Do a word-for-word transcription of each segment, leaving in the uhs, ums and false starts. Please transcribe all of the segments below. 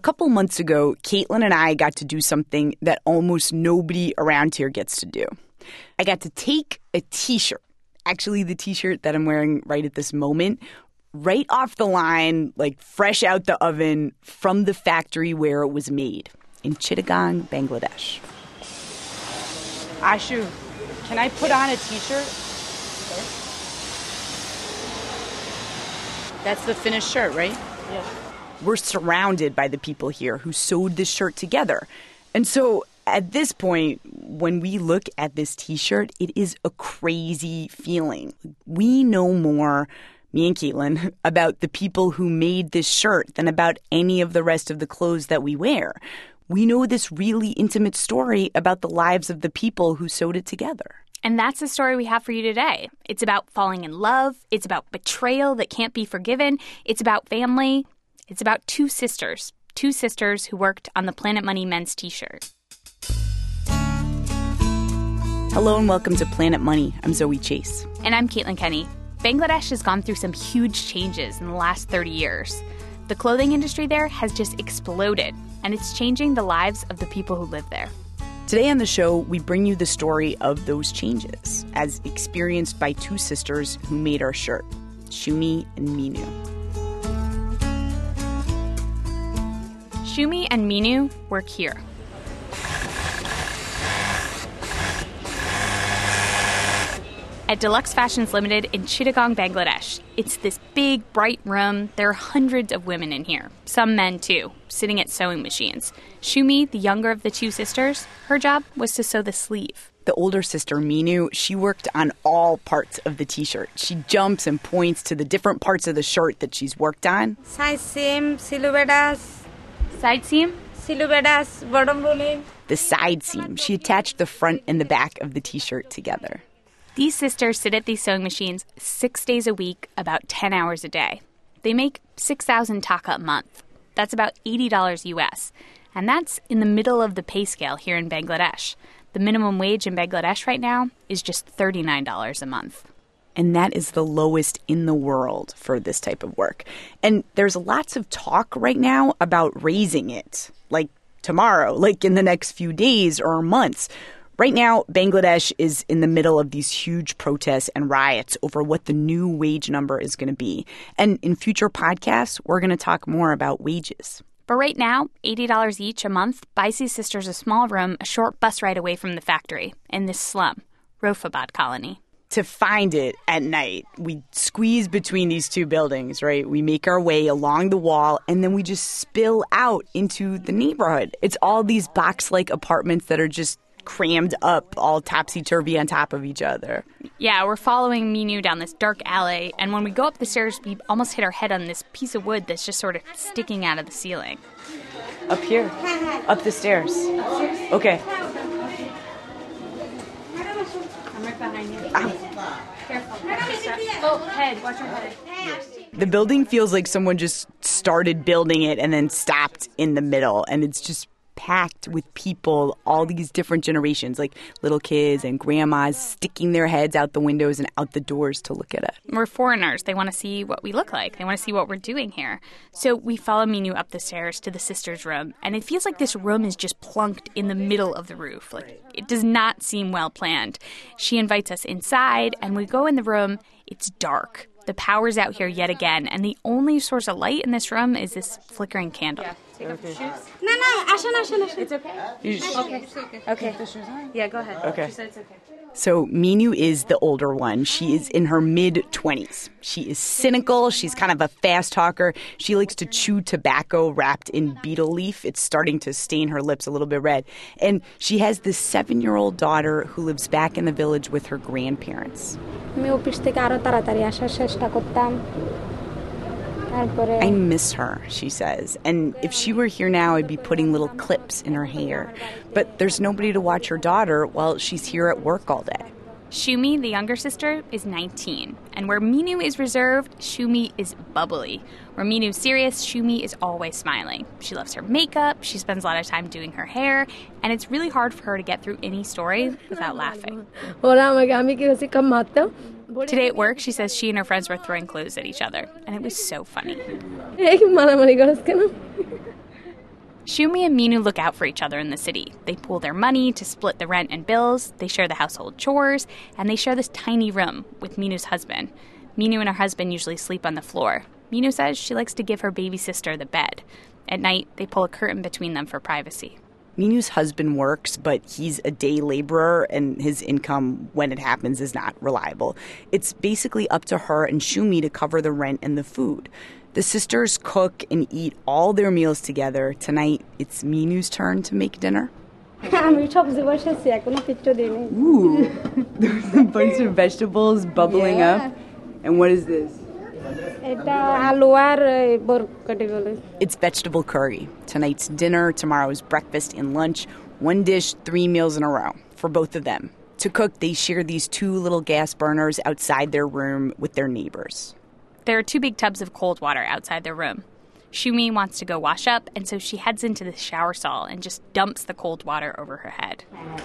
couple months ago, Caitlin and I got to do something that almost nobody around here gets to do. I got to take a T-shirt, actually the T-shirt that I'm wearing right at this moment, right off the line, like fresh out the oven from the factory where it was made in Chittagong, Bangladesh. Ashu, can I put on a T-shirt? That's the finished shirt, right? Yes. We're surrounded by the people here who sewed this shirt together. And so at this point, when we look at this T-shirt, it is a crazy feeling. We know more, me and Caitlin, about the people who made this shirt than about any of the rest of the clothes that we wear. We know this really intimate story about the lives of the people who sewed it together. And that's the story we have for you today. It's about falling in love. It's about betrayal that can't be forgiven. It's about family. It's about two sisters, two sisters who worked on the Planet Money men's T-shirt. Hello and welcome to Planet Money. I'm Zoe Chase. And I'm Caitlin Kenny. Bangladesh has gone through some huge changes in the last thirty years. The clothing industry there has just exploded, and it's changing the lives of the people who live there. Today on the show, we bring you the story of those changes, as experienced by two sisters who made our shirt, Shumi and Minu. Shumi and Minu work here. At Deluxe Fashions Limited in Chittagong, Bangladesh. It's this big, bright room. There are hundreds of women in here, some men too, sitting at sewing machines. Shumi, the younger of the two sisters, her job was to sew the sleeve. The older sister, Minu, she worked on all parts of the T-shirt. She jumps and points to the different parts of the shirt that she's worked on. Side seam, siluetas. Side seam? Siluetas, bottom rolling. The side seam. She attached the front and the back of the T-shirt together. These sisters sit at these sewing machines six days a week, about ten hours a day. They make six thousand taka a month. That's about eighty dollars U S. And that's in the middle of the pay scale here in Bangladesh. The minimum wage in Bangladesh right now is just thirty-nine dollars a month. And that is the lowest in the world for this type of work. And there's lots of talk right now about raising it, like tomorrow, like in the next few days or months. Right now, Bangladesh is in the middle of these huge protests and riots over what the new wage number is going to be. And in future podcasts, we're going to talk more about wages. But right now, eighty dollars each a month buys these sisters a small room a short bus ride away from the factory in this slum, Rofabad colony. To find it at night, we squeeze between these two buildings, right? We make our way along the wall, and then we just spill out into the neighborhood. It's all these box-like apartments that are just crammed up, all topsy-turvy on top of each other. Yeah, we're following Minu down this dark alley, and when we go up the stairs, we almost hit our head on this piece of wood that's just sort of sticking out of the ceiling. Up here? Up the stairs? Okay. I'm right behind you. Ow. Careful. Oh, head. Watch your head. The building feels like someone just started building it and then stopped in the middle, and it's just packed with people, all these different generations, like little kids and grandmas sticking their heads out the windows and out the doors to look at it. We're foreigners. They want to see what we look like. They want to see what we're doing here. So we follow Minu up the stairs to the sisters' room, and it feels like this room is just plunked in the middle of the roof. Like, it does not seem well planned. She invites us inside, and we go in the room. It's dark. The power's out here yet again, and the only source of light in this room is this flickering candle. Yeah. Take off your shoes. No, no, asha, asha, asha. It's okay? You sh- okay. It's okay. Okay. Take the shoes on? Yeah, go ahead. Okay. She said it's okay. So Minu is the older one. She is in her mid-twenties. She is cynical. She's kind of a fast talker. She likes to chew tobacco wrapped in betel leaf. It's starting to stain her lips a little bit red. And she has this seven-year-old daughter who lives back in the village with her grandparents. I miss her, she says. And if she were here now, I'd be putting little clips in her hair. But there's nobody to watch her daughter while she's here at work all day. Shumi, the younger sister, is nineteen. And where Minu is reserved, Shumi is bubbly. Where Minu's serious, Shumi is always smiling. She loves her makeup, she spends a lot of time doing her hair, and it's really hard for her to get through any story without laughing. Today at work, she says she and her friends were throwing clothes at each other, and it was so funny. Shumi and Minu look out for each other in the city. They pool their money to split the rent and bills, they share the household chores, and they share this tiny room with Minu's husband. Minu and her husband usually sleep on the floor. Minu says she likes to give her baby sister the bed. At night, they pull a curtain between them for privacy. Minu's husband works, but he's a day laborer, and his income, when it happens, is not reliable. It's basically up to her and Shumi to cover the rent and the food. The sisters cook and eat all their meals together. Tonight, it's Minu's turn to make dinner. Ooh, there's a bunch of vegetables bubbling yeah. up. And what is this? It's vegetable curry. Tonight's dinner, tomorrow's breakfast and lunch. One dish, three meals in a row for both of them. To cook, they share these two little gas burners outside their room with their neighbors. There are two big tubs of cold water outside their room. Shumi wants to go wash up, and so she heads into the shower stall and just dumps the cold water over her head.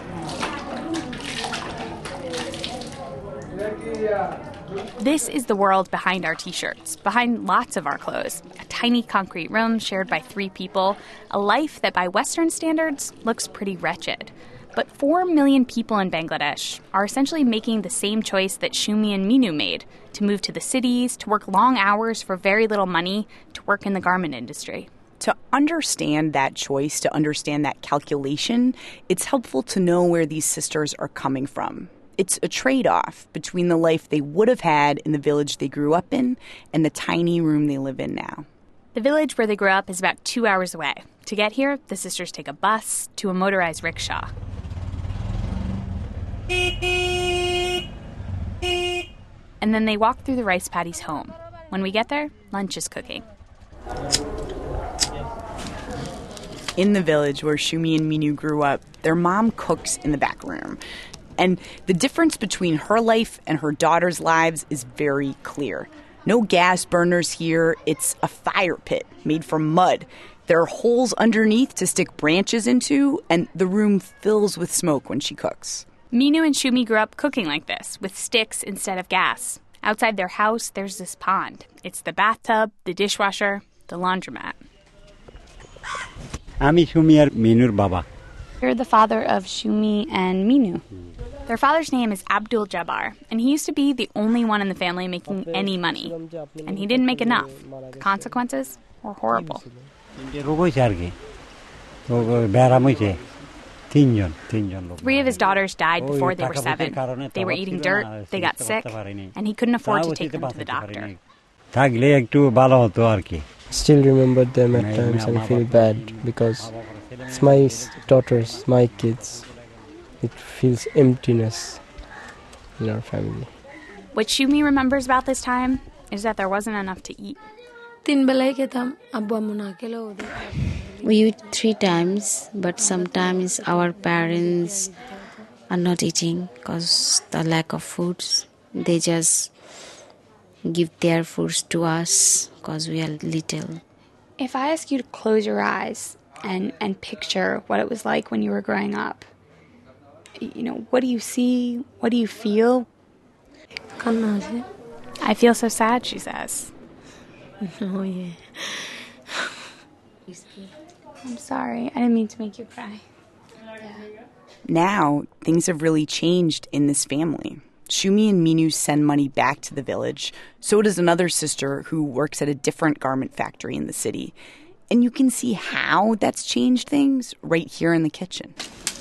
This is the world behind our t-shirts, behind lots of our clothes. A tiny concrete room shared by three people, a life that by Western standards looks pretty wretched. But four million people in Bangladesh are essentially making the same choice that Shumi and Minu made, to move to the cities, to work long hours for very little money, to work in the garment industry. To understand that choice, to understand that calculation, it's helpful to know where these sisters are coming from. It's a trade-off between the life they would have had in the village they grew up in and the tiny room they live in now. The village where they grew up is about two hours away. To get here, the sisters take a bus to a motorized rickshaw. And then they walk through the rice paddies home. When we get there, lunch is cooking. In the village where Shumi and Minu grew up, their mom cooks in the back room. And the difference between her life and her daughter's lives is very clear. No gas burners here. It's a fire pit made from mud. There are holes underneath to stick branches into, and the room fills with smoke when she cooks. Minu and Shumi grew up cooking like this, with sticks instead of gas. Outside their house, there's this pond. It's the bathtub, the dishwasher, the laundromat. Ami Shumi ar Minur Baba. You're the father of Shumi and Minu. Their father's name is Abdul Jabbar, and he used to be the only one in the family making any money. And he didn't make enough. The consequences were horrible. Three of his daughters died before they were seven. They were eating dirt, they got sick, and he couldn't afford to take them to the doctor. Still remember them at times and feel bad because it's my daughters, my kids. It feels emptiness in our family. What Shumi remembers about this time is that there wasn't enough to eat. We eat three times, but sometimes our parents are not eating because the lack of foods. They just give their foods to us because we are little. If I ask you to close your eyes and, and picture what it was like when you were growing up, you know, what do you see? What do you feel? I feel so sad, she says. Oh, yeah. I'm sorry. I didn't mean to make you cry. Yeah. Now, things have really changed in this family. Shumi and Minu send money back to the village. So does another sister who works at a different garment factory in the city. And you can see how that's changed things right here in the kitchen.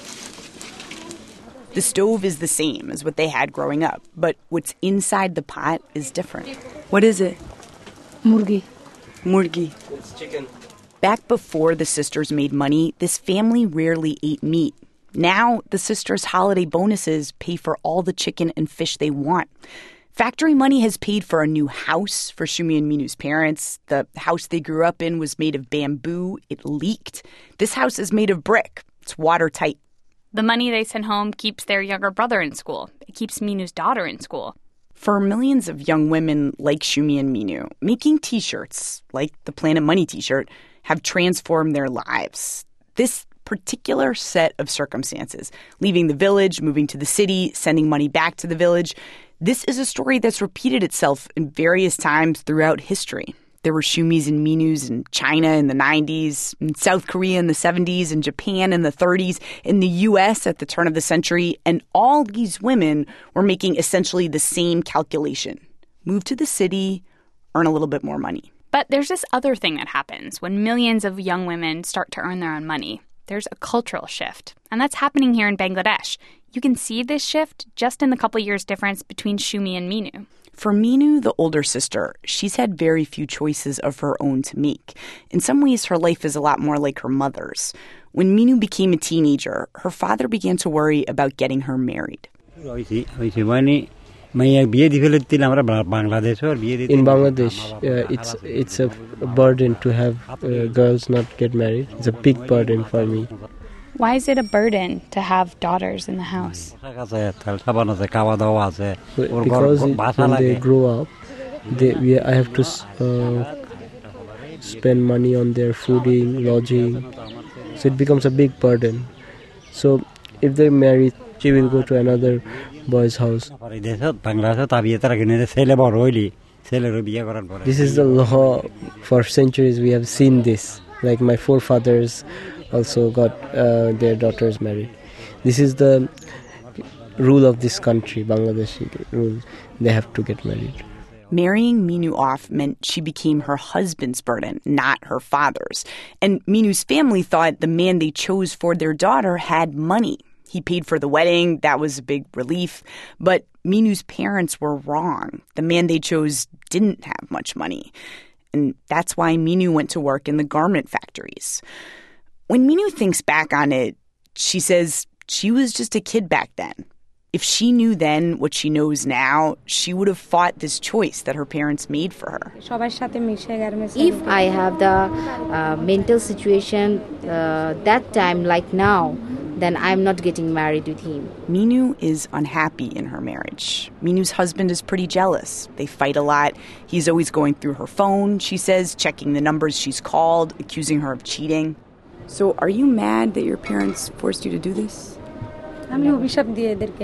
The stove is the same as what they had growing up, but what's inside the pot is different. What is it? Murgi. Murgi. It's chicken. Back before the sisters made money, this family rarely ate meat. Now, the sisters' holiday bonuses pay for all the chicken and fish they want. Factory money has paid for a new house for Shumi and Minu's parents. The house they grew up in was made of bamboo. It leaked. This house is made of brick. It's watertight. The money they send home keeps their younger brother in school. It keeps Minu's daughter in school. For millions of young women like Shumi and Minu, making T-shirts, like the Planet Money T-shirt, have transformed their lives. This particular set of circumstances, leaving the village, moving to the city, sending money back to the village, this is a story that's repeated itself in various times throughout history. There were Shumis and Minus in China in the nineties, in South Korea in the seventies, in Japan in the thirties, in the U S at the turn of the century, and all these women were making essentially the same calculation. Move to the city, earn a little bit more money. But there's this other thing that happens when millions of young women start to earn their own money. There's a cultural shift, and that's happening here in Bangladesh. You can see this shift just in the couple years difference between Shumi and Minu. For Minu, the older sister, she's had very few choices of her own to make. In some ways, her life is a lot more like her mother's. When Minu became a teenager, her father began to worry about getting her married. In Bangladesh, uh, it's it's a burden to have uh, girls not get married. It's a big burden for me. Why is it a burden to have daughters in the house? Because it, when they grow up, they, we, I have to uh, spend money on their fooding, lodging. So it becomes a big burden. So if they marry, she will go to another boy's house. This is the law. For centuries we have seen this. Like my forefathers also got uh, their daughters married. This is the rule of this country, Bangladeshi rule. They have to get married. Marrying Minu off meant she became her husband's burden, not her father's. And Minu's family thought the man they chose for their daughter had money. He paid for the wedding. That was a big relief. But Minu's parents were wrong. The man they chose didn't have much money. And that's why Minu went to work in the garment factories. When Minu thinks back on it, she says she was just a kid back then. If she knew then what she knows now, she would have fought this choice that her parents made for her. If I have the uh, mental situation uh, that time like now, then I'm not getting married with him. Minu is unhappy in her marriage. Minu's husband is pretty jealous. They fight a lot. He's always going through her phone, she says, checking the numbers she's called, accusing her of cheating. So are you mad that your parents forced you to do this? আমি অভিশাপ দিই এদেরকে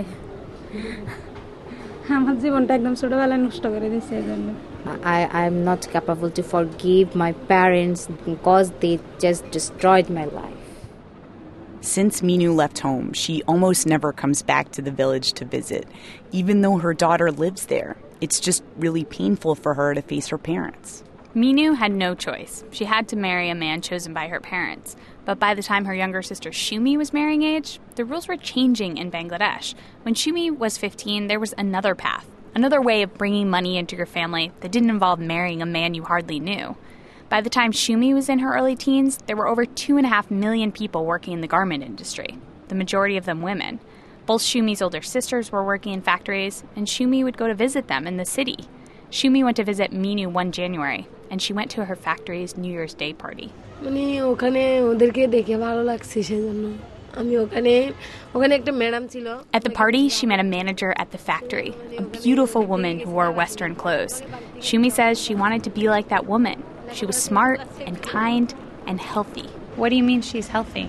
আমার জীবনটা একদম ছোটবেলায় নষ্ট করে দিয়েছে এজন্য I I'm not capable to forgive my parents because they just destroyed my life. Since Minu left home, she almost never comes back to the village to visit, even though her daughter lives there. It's just really painful for her to face her parents. Minu had no choice. She had to marry a man chosen by her parents. But by the time her younger sister Shumi was marrying age, the rules were changing in Bangladesh. When Shumi was fifteen, there was another path, another way of bringing money into your family that didn't involve marrying a man you hardly knew. By the time Shumi was in her early teens, there were over two and a half million people working in the garment industry, the majority of them women. Both Shumi's older sisters were working in factories, and Shumi would go to visit them in the city. Shumi went to visit Minu one January, and she went to her factory's New Year's Day party. At the party, she met a manager at the factory, a beautiful woman who wore Western clothes. Shumi says she wanted to be like that woman. She was smart and kind and healthy. What do you mean she's healthy?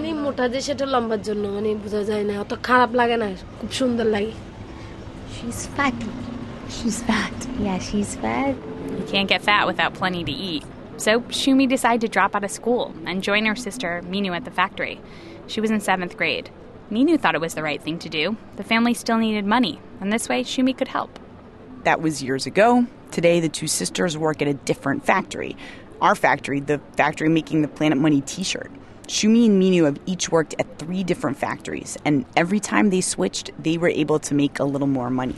She's fat. She's fat. Yeah, she's fat. You can't get fat without plenty to eat. So Shumi decided to drop out of school and join her sister Minu at the factory. She was in seventh grade. Minu thought it was the right thing to do. The family still needed money, and this way Shumi could help. That was years ago. Today, the two sisters work at a different factory. Our factory, the factory making the Planet Money t-shirt. Shumi and Minu have each worked at three different factories, and every time they switched, they were able to make a little more money.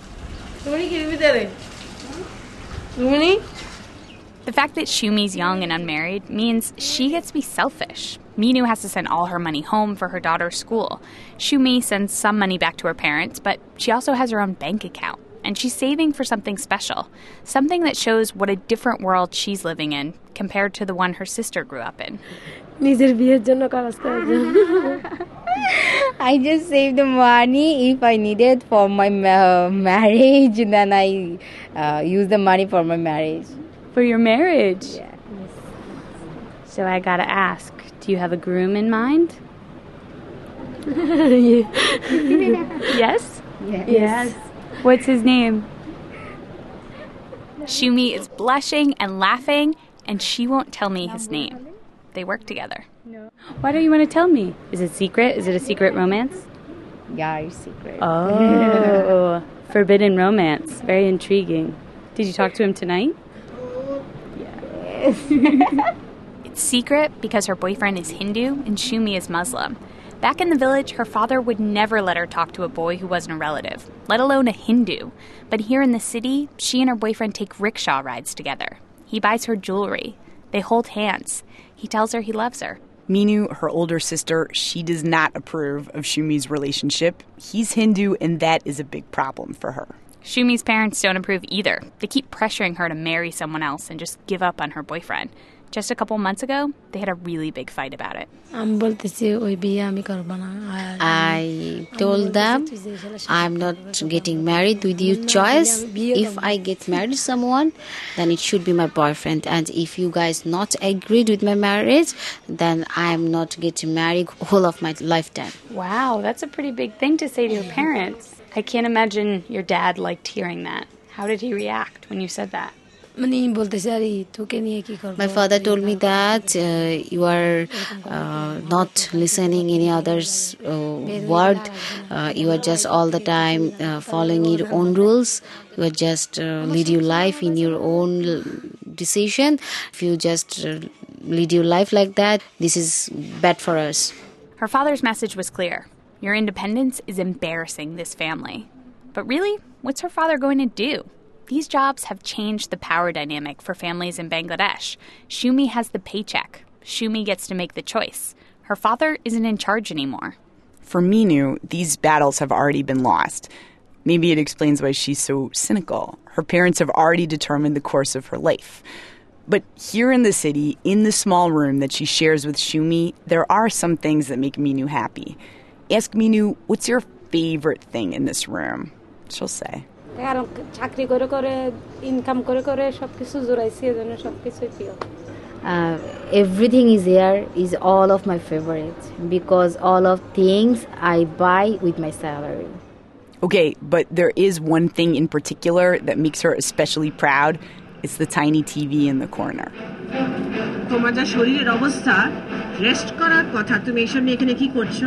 The fact that Shumi's young and unmarried means she gets to be selfish. Minu has to send all her money home for her daughter's school. Shumi sends some money back to her parents, but she also has her own bank account. And she's saving for something special, something that shows what a different world she's living in compared to the one her sister grew up in. I just save the money if I need it for my ma- marriage, then I uh, use the money for my marriage. For your marriage? Yeah. So I gotta ask, do you have a groom in mind? Yes? Yes. Yes. What's his name? Shumi is blushing and laughing, and she won't tell me his name. They work together. Why don't you want to tell me? Is it secret? Is it a secret romance? Yeah, it's secret. Oh, forbidden romance. Very intriguing. Did you talk to him tonight? Yes. It's secret because her boyfriend is Hindu and Shumi is Muslim. Back in the village, her father would never let her talk to a boy who wasn't a relative, let alone a Hindu. But here in the city, she and her boyfriend take rickshaw rides together. He buys her jewelry. They hold hands. He tells her he loves her. Minu, her older sister, she does not approve of Shumi's relationship. He's Hindu, and that is a big problem for her. Shumi's parents don't approve either. They keep pressuring her to marry someone else and just give up on her boyfriend. Just a couple months ago, they had a really big fight about it. I told them, I'm not getting married with your choice. If I get married to someone, then it should be my boyfriend. And if you guys not agreed with my marriage, then I'm not getting married whole of my lifetime. Wow, that's a pretty big thing to say to your parents. I can't imagine your dad liked hearing that. How did he react when you said that? My father told me that uh, you are uh, not listening any other's uh, word. Uh, you are just all the time uh, following your own rules. You are just uh, lead your life in your own decision. If you just uh, lead your life like that, this is bad for us. Her father's message was clear. Your independence is embarrassing this family. But really, what's her father going to do? These jobs have changed the power dynamic for families in Bangladesh. Shumi has the paycheck. Shumi gets to make the choice. Her father isn't in charge anymore. For Minu, these battles have already been lost. Maybe it explains why she's so cynical. Her parents have already determined the course of her life. But here in the city, in the small room that she shares with Shumi, there are some things that make Minu happy. Ask Minu, what's your favorite thing in this room? She'll say. কারণ চাকরি করে করে income করে করে সবকিছু জোড়াইছি এজন্য সবকিছুই প্রিয় Uh, everything is here is all of my favorite because all of things I buy with my salary. Okay, but there is one thing in particular that makes her especially proud. It's the tiny T V in the corner. তোমার যা শরীরের অবস্থা rest করার কথা তুমি এসব নিয়ে এখানে কি করছো?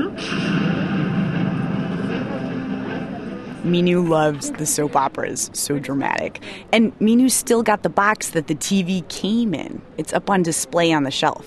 Minu loves the soap operas, so dramatic. And Minu's still got the box that the T V came in. It's up on display on the shelf.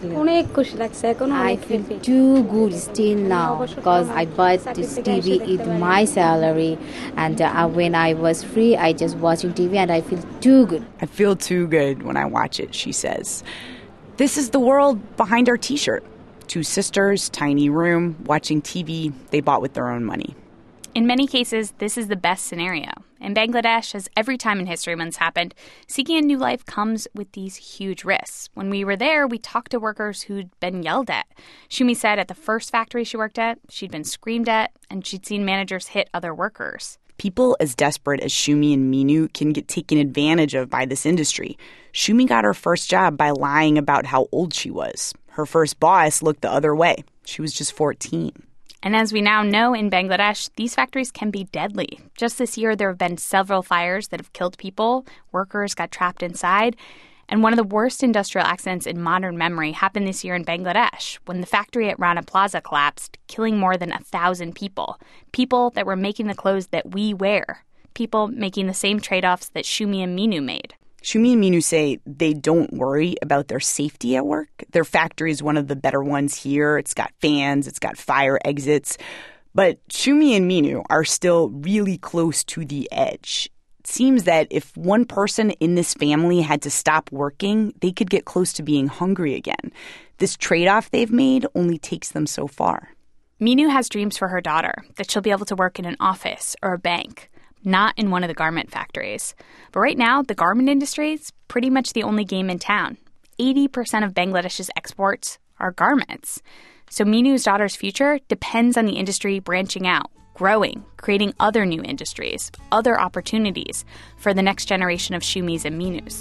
I feel too good still now because I bought this T V with my salary, and uh, when I was free, I just watching T V and I feel too good. I feel too good when I watch it, she says. This is the world behind our T-shirt. Two sisters, tiny room, watching T V they bought with their own money. In many cases, this is the best scenario. In Bangladesh, as every time in history month's happened, seeking a new life comes with these huge risks. When we were there, we talked to workers who'd been yelled at. Shumi said at the first factory she worked at, she'd been screamed at, and she'd seen managers hit other workers. People as desperate as Shumi and Minu can get taken advantage of by this industry. Shumi got her first job by lying about how old she was. Her first boss looked the other way. She was just fourteen. And as we now know in Bangladesh, these factories can be deadly. Just this year, there have been several fires that have killed people. Workers got trapped inside. And one of the worst industrial accidents in modern memory happened this year in Bangladesh when the factory at Rana Plaza collapsed, killing more than a thousand people. People that were making the clothes that we wear. People making the same trade-offs that Shumi and Minu made. Shumi and Minu say they don't worry about their safety at work. Their factory is one of the better ones here. It's got fans, it's got fire exits. But Shumi and Minu are still really close to the edge. It seems that if one person in this family had to stop working, they could get close to being hungry again. This trade-off they've made only takes them so far. Minu has dreams for her daughter, that she'll be able to work in an office or a bank. Not in one of the garment factories. But right now, the garment industry is pretty much the only game in town. eighty percent of Bangladesh's exports are garments. So Minu's daughter's future depends on the industry branching out, growing, creating other new industries, other opportunities for the next generation of Shumis and Minus.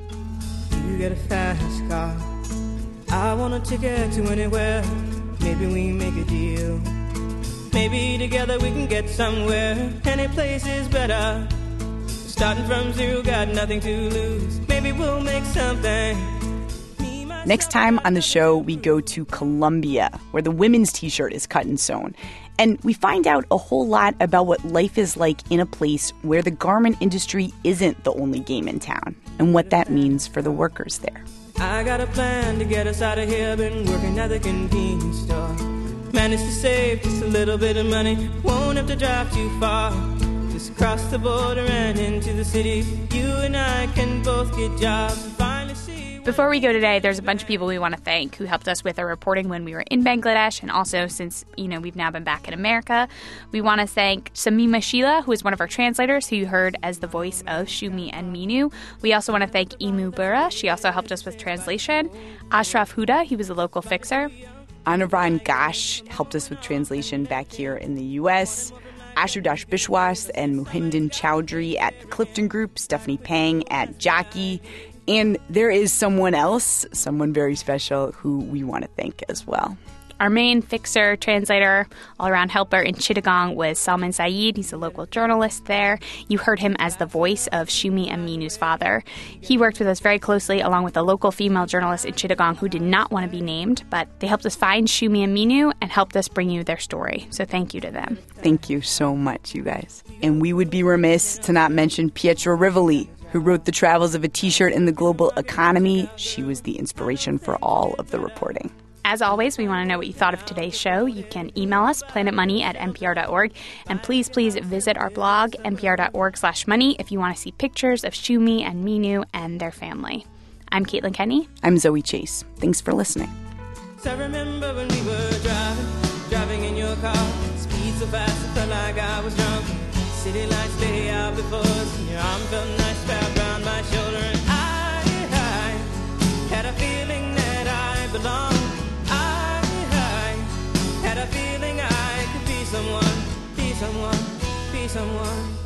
You get a fast car. I want a ticket to anywhere. Maybe we make a deal. Maybe together we can get somewhere. Any place is better. Starting from zero, got nothing to lose. Maybe we'll make something. Next time on the show, we go to Colombia, where the women's T-shirt is cut and sewn. And we find out a whole lot about what life is like in a place where the garment industry isn't the only game in town, and what that means for the workers there. I got a plan to get us out of here. Been working at the convenience store. Managed to save just a little bit of money. Won't have to drive too far. Just cross the border and into the city. You and I can both get jobs and finally see. Before we go today, there's a bunch of people we want to thank who helped us with our reporting when we were in Bangladesh, and also since, you know, we've now been back in America. We want to thank Samima Sheila, who is one of our translators, who you heard as the voice of Shumi and Minu. We also want to thank Imu Bura. She also helped us with translation. Ashraf Huda, he was a local fixer. Anirban Ghosh helped us with translation back here in the U S Ashutosh Bishwas and Muhindan Chowdhury at the Clifton Group, Stephanie Pang at Jockey. And there is someone else, someone very special, who we want to thank as well. Our main fixer, translator, all-around helper in Chittagong was Salman Saeed. He's a local journalist there. You heard him as the voice of Shumi and Minu's father. He worked with us very closely along with a local female journalist in Chittagong who did not want to be named, but they helped us find Shumi and Minu and helped us bring you their story. So thank you to them. Thank you so much, you guys. And we would be remiss to not mention Pietro Rivoli, who wrote The Travels of a T-shirt in the Global Economy. She was the inspiration for all of the reporting. As always, we want to know what you thought of today's show. You can email us, planetmoney at npr dot org. And please, please visit our blog, npr dot org slash money, if you want to see pictures of Shumi and Minu and their family. I'm Caitlin Kenny. I'm Zoe Chase. Thanks for listening. So I remember when we were driving, driving in your car. Speed so fast, it felt like I was drunk. City lights lay out before us, and your arm felt nice wrapped around my shoulder. And I, I had a feeling that I belonged. I, I had a feeling I could be someone, be someone, be someone.